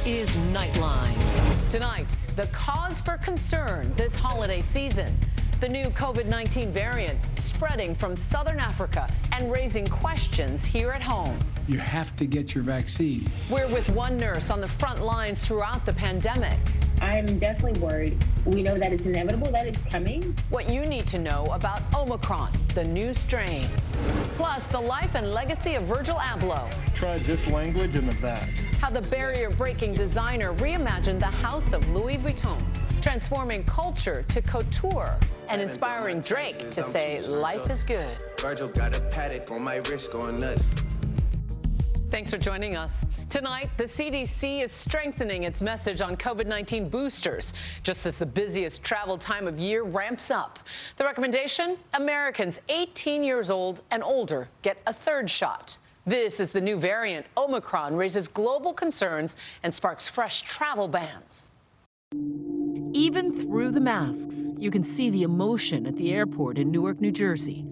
is Nightline. Tonight, the cause for concern this holiday season. The new COVID-19 variant spreading from southern Africa and raising questions here at home. You have to get your vaccine. We're with one nurse on the front lines throughout the pandemic. I'm definitely worried. We know that it's inevitable, that it's coming. What you need to know about Omicron, the new strain. Plus, the life and legacy of Virgil Abloh. Tried this language and that. How the barrier-breaking designer reimagined the house of Louis Vuitton, transforming culture to couture and inspiring Drake to say life is good. Virgil got a paddock on my wrist going nuts. Thanks for joining us. Tonight, the CDC is strengthening its message on COVID-19 boosters, just as the busiest travel time of year ramps up. The recommendation? Americans 18 years old and older get a third shot. This is the new variant. Omicron raises global concerns and sparks fresh travel bans. Even through the masks, you can see the emotion at the airport in Newark, New Jersey.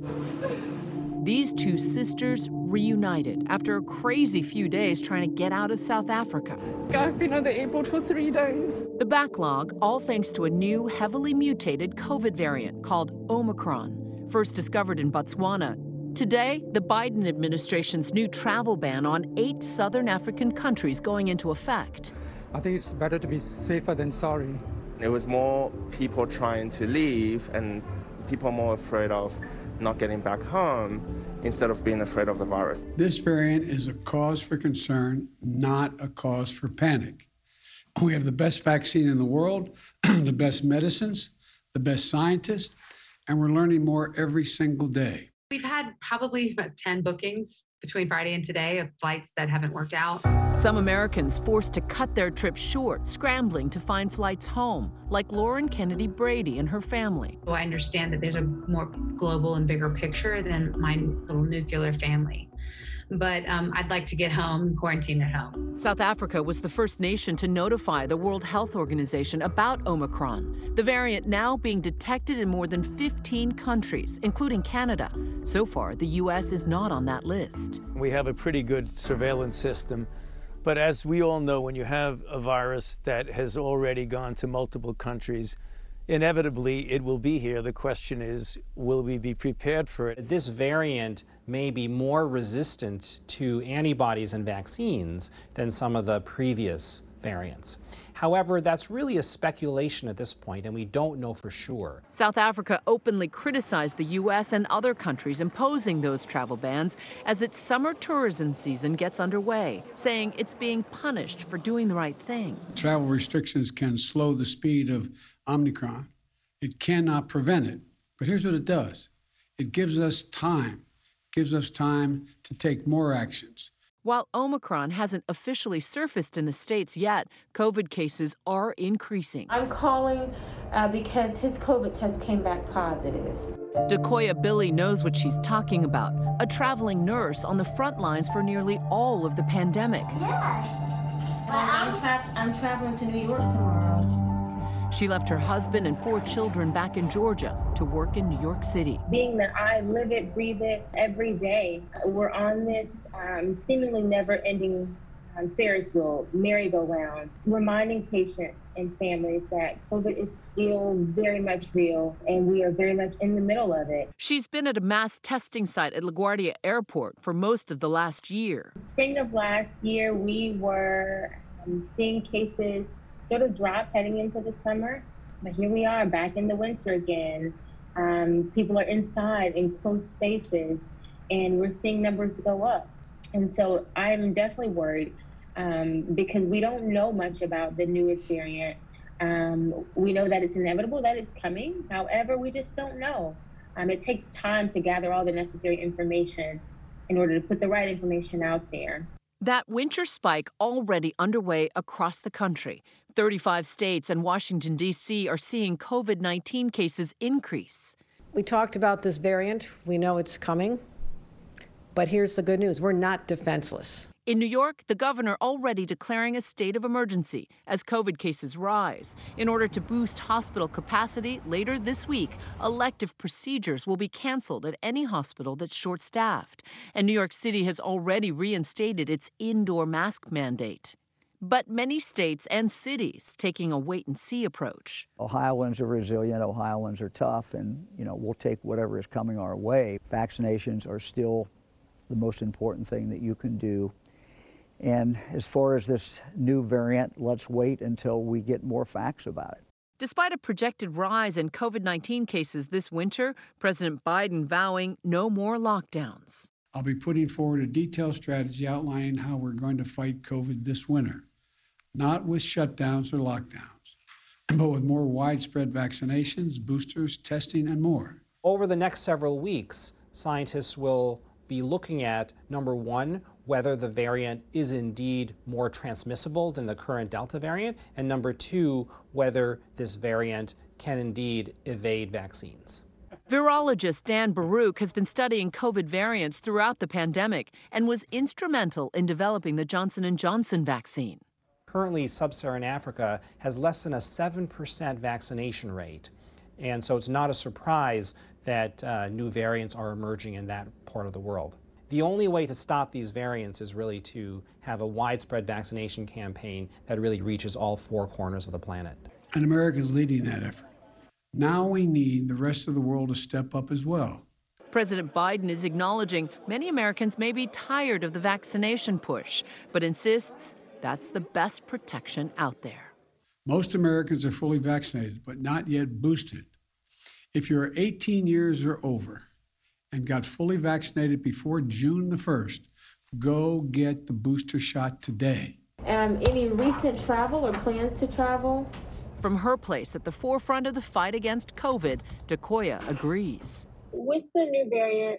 These two sisters reunited after a crazy few days trying to get out of South Africa. I've been at the airport for 3 days. The backlog, all thanks to a new, heavily mutated COVID variant called Omicron, first discovered in Botswana. Today, the Biden administration's new travel ban on 8 southern African countries going into effect. I think it's better to be safer than sorry. It was more people trying to leave and people more afraid of not getting back home instead of being afraid of the virus. This variant is a cause for concern, not a cause for panic. We have the best vaccine in the world, the best medicines, the best scientists, and we're learning more every single day. We've had probably about 10 bookings between Friday and today of flights that haven't worked out. Some Americans forced to cut their trips short, scrambling to find flights home, like Lauren Kennedy Brady and her family. So I understand that there's a more global and bigger picture than my little nuclear family. But I'd like to get home, quarantine at home. South Africa was the first nation to notify the World Health Organization about Omicron. The variant now being detected in more than 15 countries, including Canada. So far, the U.S. is not on that list. We have a pretty good surveillance system. But as we all know, when you have a virus that has already gone to multiple countries, inevitably it will be here. The question is, will we be prepared for it? This variant may be more resistant to antibodies and vaccines than some of the previous variants. However, that's really a speculation at this point, and we don't know for sure. South Africa openly criticized the U.S. and other countries imposing those travel bans as its summer tourism season gets underway, saying it's being punished for doing the right thing. Travel restrictions can slow the speed of Omicron. It cannot prevent it, but here's what it does. It gives us time. It gives us time to take more actions. While Omicron hasn't officially surfaced in the States yet, COVID cases are increasing. I'm calling because his COVID test came back positive. Dekoya Billy knows what she's talking about, a traveling nurse on the front lines for nearly all of the pandemic. Yes. I'm traveling to New York tomorrow. She left her husband and 4 children back in Georgia to work in New York City. Being that I live it, breathe it every day, we're on this seemingly never-ending Ferris wheel, merry-go-round, reminding patients and families that COVID is still very much real, and we are very much in the middle of it. She's been at a mass testing site at LaGuardia Airport for most of the last year. Spring of last year, we were seeing cases sort of drop heading into the summer, but here we are back in the winter again. People are inside in close spaces, and we're seeing numbers go up. And so I'm definitely worried because we don't know much about the newest variant. We know that it's inevitable, that it's coming. However, we just don't know. It takes time to gather all the necessary information in order to put the right information out there. That winter spike already underway across the country. 35 states and Washington, D.C. are seeing COVID-19 cases increase. We talked about this variant. We know it's coming. But here's the good news. We're not defenseless. In New York, the governor already declaring a state of emergency as COVID cases rise. In order to boost hospital capacity later this week, elective procedures will be canceled at any hospital that's short-staffed. And New York City has already reinstated its indoor mask mandate. but many states and cities taking a wait-and-see approach. Ohioans are resilient, Ohioans are tough, and we'll take whatever is coming our way. Vaccinations are still the most important thing that you can do. And as far as this new variant, let's wait until we get more facts about it. Despite a projected rise in COVID-19 cases this winter, President Biden vowing no more lockdowns. I'll be putting forward a detailed strategy outlining how we're going to fight COVID this winter, not with shutdowns or lockdowns, but with more widespread vaccinations, boosters, testing, and more. Over the next several weeks, scientists will be looking at, number one, whether the variant is indeed more transmissible than the current Delta variant, and number two, whether this variant can indeed evade vaccines. Virologist Dan Baruch has been studying COVID variants throughout the pandemic and was instrumental in developing the Johnson & Johnson vaccine. Currently, sub-Saharan Africa has less than a 7% vaccination rate, and so it's not a surprise that new variants are emerging in that part of the world. The only way to stop these variants is really to have a widespread vaccination campaign that really reaches all four corners of the planet. And America is leading that effort. Now we need the rest of the world to step up as well. President Biden is acknowledging many Americans may be tired of the vaccination push, but insists that's the best protection out there. Most Americans are fully vaccinated, but not yet boosted. If you're 18 years or over and got fully vaccinated before June the 1st, go get the booster shot today. Any recent travel or plans to travel? From her place at the forefront of the fight against COVID, Decoya agrees. With the new variant,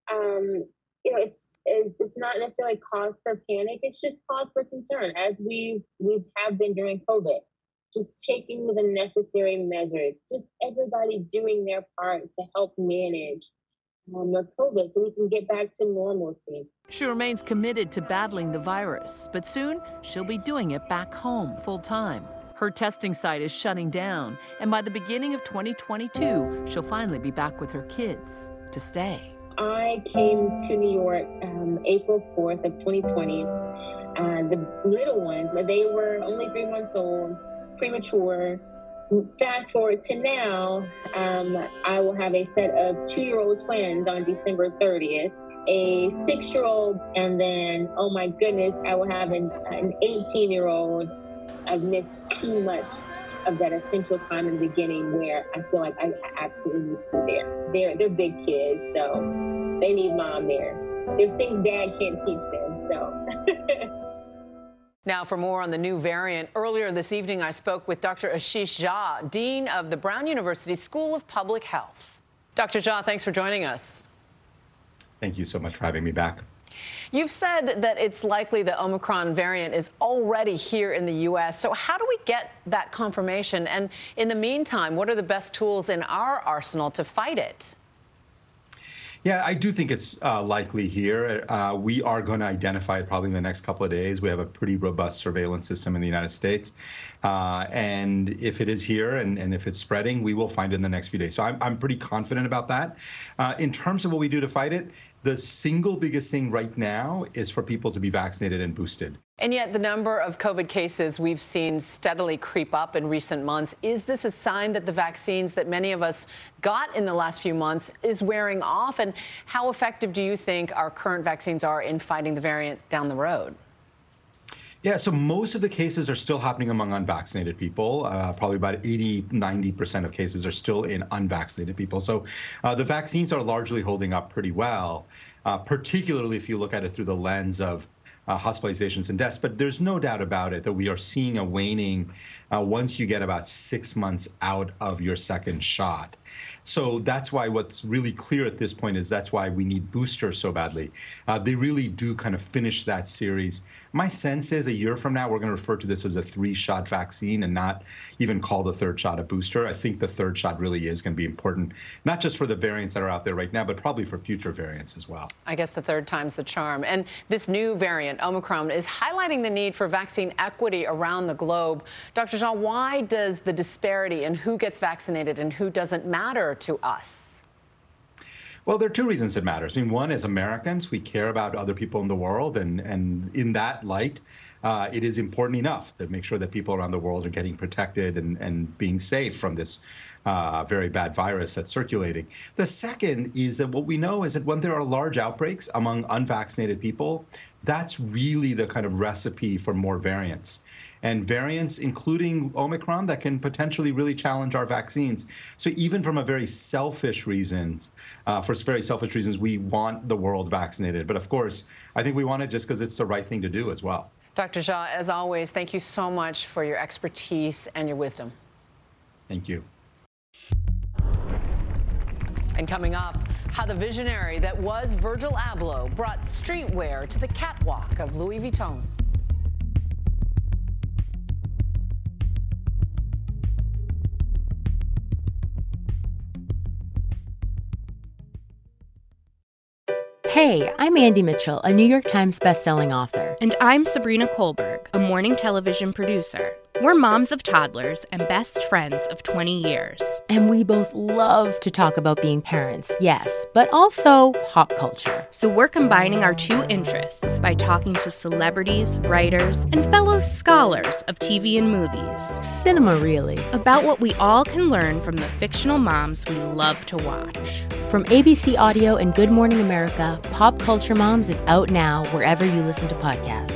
it's not necessarily cause for panic. It's just cause for concern, as we have been during COVID. Just taking the necessary measures, just everybody doing their part to help manage the COVID so we can get back to normalcy. She remains committed to battling the virus, but soon she'll be doing it back home full-time. Her testing site is shutting down, and by the beginning of 2022, she'll finally be back with her kids to stay. I came to New York April 4th of 2020. The little ones, they were only 3 months old, premature. Fast forward to now, I will have a set of 2-year-old twins on December 30th, a 6-year-old, and then, oh my goodness, I will have an 18-year-old. I've missed too much of that essential time in the beginning where I feel like I absolutely need to be there. They're big kids, so they need mom there. There's things dad can't teach them, so. Now, for more on the new variant, earlier this evening I spoke with Dr. Ashish Jha, Dean of the Brown University School of Public Health. Dr. Jha, thanks for joining us. Thank you so much for having me back. You've said that it's likely the Omicron variant is already here in the U.S. So how do we get that confirmation? And in the meantime, what are the best tools in our arsenal to fight it? Yeah, I do think it's likely here. We are going to identify it probably in the next couple of days. We have a pretty robust surveillance system in the United States. And if it is here and if it's spreading, we will find it in the next few days. So I'm pretty confident about that. In terms of what we do to fight it, the single biggest thing right now is for people to be vaccinated and boosted. And yet the number of COVID cases we've seen steadily creep up in recent months. Is this a sign that the vaccines that many of us got in the last few months is wearing off? And how effective do you think our current vaccines are in fighting the variant down the road? Yeah, so most of the cases are still happening among unvaccinated people. Probably about 80–90% of cases are still in unvaccinated people. So the vaccines are largely holding up pretty well, particularly if you look at it through the lens of hospitalizations and deaths. But there's no doubt about it that we are seeing a waning once you get about 6 months out of your second shot. So that's why what's really clear at this point is that's why we need boosters so badly. They really do kind of finish that series. My sense is a year from now, we're going to refer to this as a 3-shot vaccine and not even call the 3rd shot a booster. I think the 3rd shot really is going to be important, not just for the variants that are out there right now, but probably for future variants as well. I guess the 3rd time's the charm. And this new variant, Omicron, is highlighting the need for vaccine equity around the globe. Dr. Jha, why does the disparity in who gets vaccinated and who doesn't matter to us? Well, there are 2 reasons it matters. I mean, one is Americans. We care about other people in the world. And in that light, it is important enough to make sure that people around the world are getting protected and being safe from this very bad virus that's circulating. The second is that what we know is that when there are large outbreaks among unvaccinated people, that's really the kind of recipe for more variants. And variants, including Omicron, that can potentially really challenge our vaccines. So even from a very selfish reasons, we want the world vaccinated. But of course, I think we want it just because it's the right thing to do as well. Dr. Jha, as always, thank you so much for your expertise and your wisdom. Thank you. And coming up, how the visionary that was Virgil Abloh brought streetwear to the catwalk of Louis Vuitton. Hey, I'm Andy Mitchell, a New York Times bestselling author. And I'm Sabrina Kohlberg, a morning television producer. We're moms of toddlers and best friends of 20 years. And we both love to talk about being parents, yes, but also pop culture. So we're combining our two interests by talking to celebrities, writers, and fellow scholars of TV and movies. Cinema, really. About what we all can learn from the fictional moms we love to watch. From ABC Audio and Good Morning America, Pop Culture Moms is out now wherever you listen to podcasts.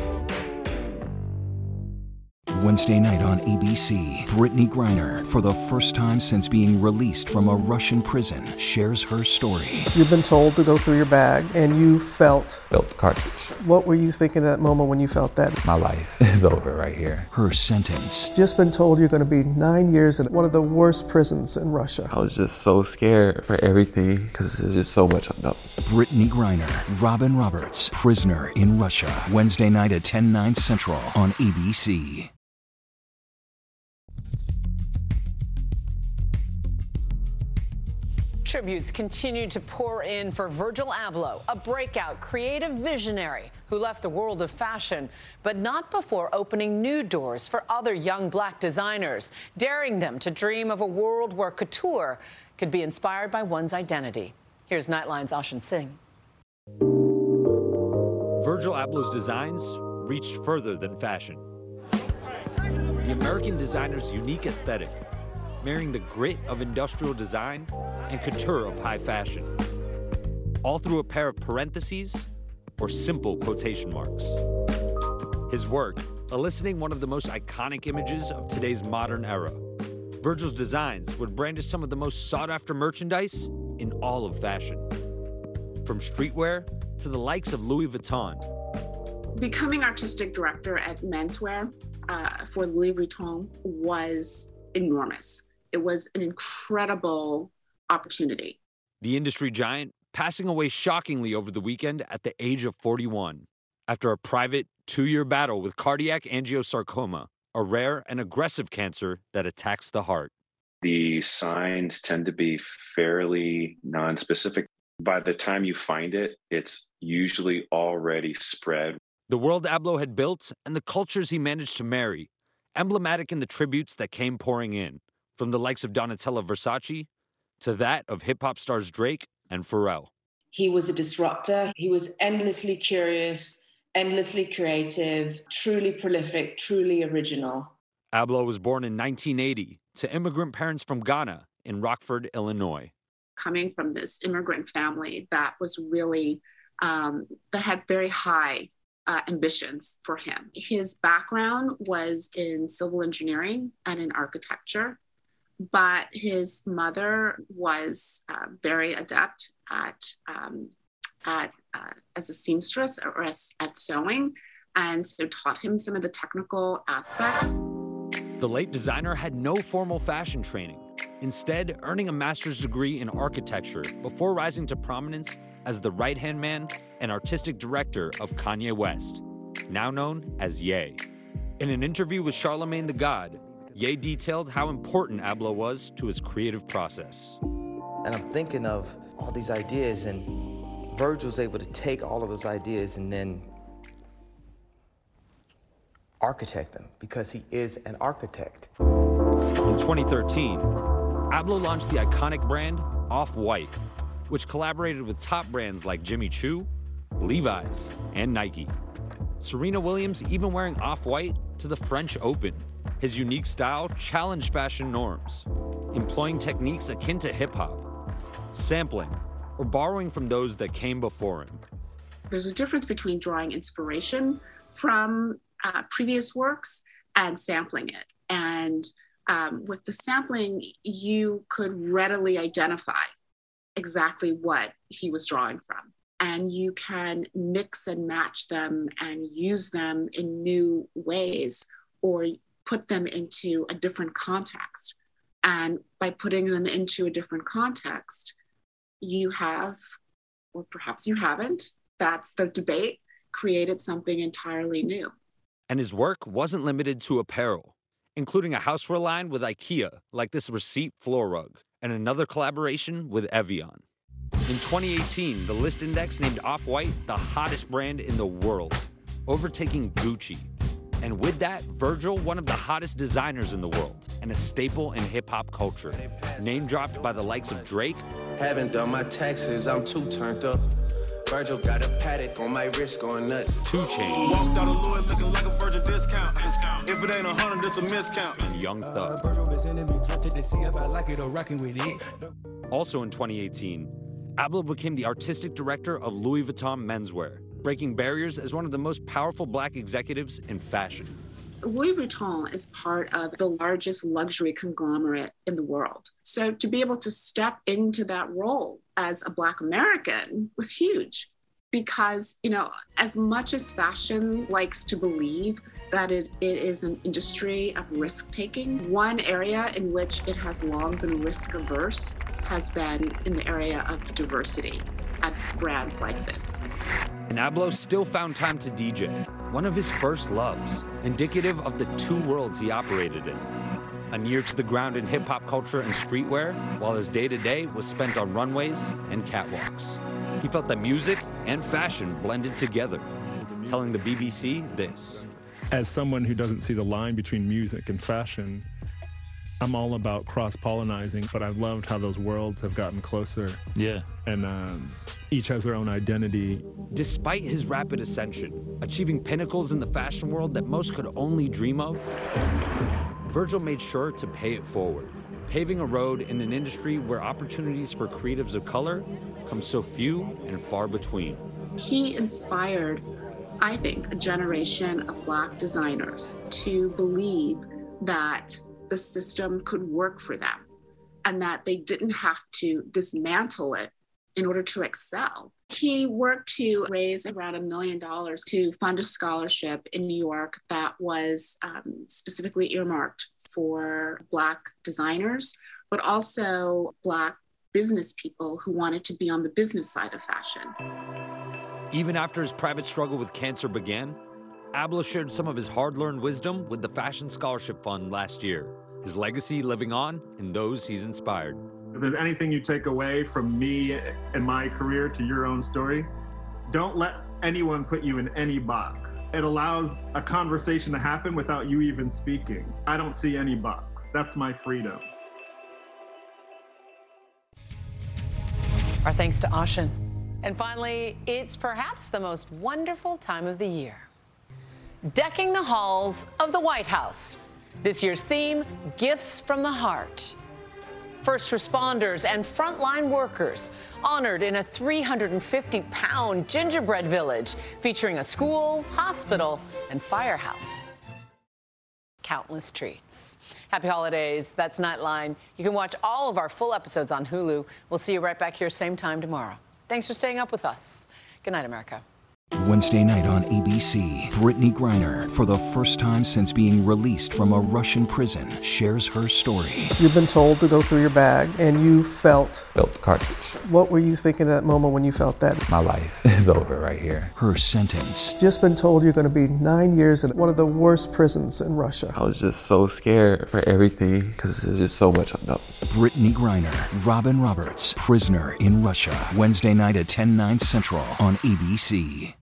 Wednesday night on ABC, Brittany Griner, for the first time since being released from a Russian prison, shares her story. You've been told to go through your bag, and you felt the cartridge. What were you thinking at that moment when you felt that? My life is over right here. Her sentence. Just been told you're going to be 9 years in one of the worst prisons in Russia. I was just so scared for everything because there's just so much unknown. Brittany Griner, Robin Roberts, Prisoner in Russia. Wednesday night at 10/9 Central on ABC. Tributes continue to pour in for Virgil Abloh, a breakout creative visionary who left the world of fashion, but not before opening new doors for other young black designers, daring them to dream of a world where couture could be inspired by one's identity. Here's Nightline's Ashin Singh. Virgil Abloh's designs reached further than fashion. The American designer's unique aesthetic, marrying the grit of industrial design and couture of high fashion, all through a pair of parentheses or simple quotation marks. His work eliciting one of the most iconic images of today's modern era. Virgil's designs would brandish some of the most sought-after merchandise in all of fashion, from streetwear to the likes of Louis Vuitton. Becoming artistic director at menswear for Louis Vuitton was enormous. It was an incredible opportunity. The industry giant passing away shockingly over the weekend at the age of 41 after a private 2-year battle with cardiac angiosarcoma, a rare and aggressive cancer that attacks the heart. The signs tend to be fairly nonspecific. By the time you find it, it's usually already spread. The world Abloh had built and the cultures he managed to marry, emblematic in the tributes that came pouring in, from the likes of Donatella Versace to that of hip-hop stars Drake and Pharrell. He was a disruptor. He was endlessly curious, endlessly creative, truly prolific, truly original. Abloh was born in 1980 to immigrant parents from Ghana in Rockford, Illinois. Coming from this immigrant family that was really, that had very high ambitions for him. His background was in civil engineering and in architecture, but his mother was very adept at as a seamstress or at sewing, and so taught him some of the technical aspects. The late designer had no formal fashion training, instead earning a master's degree in architecture before rising to prominence as the right-hand man and artistic director of Kanye West, now known as Ye. In an interview with Charlemagne the God, Ye detailed how important Abloh was to his creative process. And I'm thinking of all these ideas, and Virgil's able to take all of those ideas and then architect them, because he is an architect. In 2013, Abloh launched the iconic brand Off-White, which collaborated with top brands like Jimmy Choo, Levi's, and Nike. Serena Williams even wearing off-white to the French Open. His unique style challenged fashion norms, employing techniques akin to hip-hop, sampling, or borrowing from those that came before him. There's a difference between drawing inspiration from previous works and sampling it. And with the sampling, you could readily identify exactly what he was drawing from. And you can mix and match them and use them in new ways or put them into a different context. And by putting them into a different context, you have, or perhaps you haven't, that's the debate, created something entirely new. And his work wasn't limited to apparel, including a houseware line with IKEA, like this receipt floor rug, and another collaboration with Evian. In 2018, the List Index named Off-White the hottest brand in the world, overtaking Gucci. And with that, Virgil, one of the hottest designers in the world, and a staple in hip-hop culture, name-dropped by the likes of Drake. Haven't done my taxes, I'm too turned up. Virgil got a paddock on my wrist going nuts. 2 Chainz. Walked out of Louis looking like a Virgil discount. If it ain't 100, it's a miscount. And Young Thug. Also in 2018, Abloh became the artistic director of Louis Vuitton menswear, breaking barriers as one of the most powerful Black executives in fashion. Louis Vuitton is part of the largest luxury conglomerate in the world. So to be able to step into that role as a Black American was huge because, you know, as much as fashion likes to believe that it is an industry of risk-taking, one area in which it has long been risk-averse has been in the area of diversity at brands like this. And Abloh still found time to DJ, one of his first loves, indicative of the two worlds he operated in. An ear to the ground in hip-hop culture and streetwear, while his day-to-day was spent on runways and catwalks. He felt that music and fashion blended together, telling the BBC this. As someone who doesn't see the line between music and fashion, I'm all about cross-pollinizing, but I've loved how those worlds have gotten closer. Yeah. And each has their own identity. Despite his rapid ascension, achieving pinnacles in the fashion world that most could only dream of, Virgil made sure to pay it forward, paving a road in an industry where opportunities for creatives of color come so few and far between. He inspired, I think, a generation of Black designers to believe that the system could work for them and that they didn't have to dismantle it in order to excel. He worked to raise around $1 million to fund a scholarship in New York that was specifically earmarked for Black designers, but also Black business people who wanted to be on the business side of fashion. Even after his private struggle with cancer began, Abloh shared some of his hard-learned wisdom with the Fashion Scholarship Fund last year, his legacy living on in those he's inspired. If there's anything you take away from me and my career to your own story, don't let anyone put you in any box. It allows a conversation to happen without you even speaking. I don't see any box. That's my freedom. Our thanks to Ashen. And finally, it's perhaps the most wonderful time of the year. Decking the halls of the White House. This year's theme, Gifts from the Heart. First responders and frontline workers honored in a 350-pound gingerbread village featuring a school, hospital, and firehouse. Countless treats. Happy holidays. That's Nightline. You can watch all of our full episodes on Hulu. We'll see you right back here same time tomorrow. Thanks for staying up with us. Good night, America. Wednesday night on ABC, Brittany Griner, for the first time since being released from a Russian prison, shares her story. You've been told to go through your bag, and you felt the cartridge. What were you thinking at that moment when you felt that? My life is over right here. Her sentence. Just been told you're going to be 9 years in one of the worst prisons in Russia. I was just so scared for everything because there's just so much unknown. Brittany Griner, Robin Roberts, Prisoner in Russia. Wednesday night at 10/9 Central on ABC.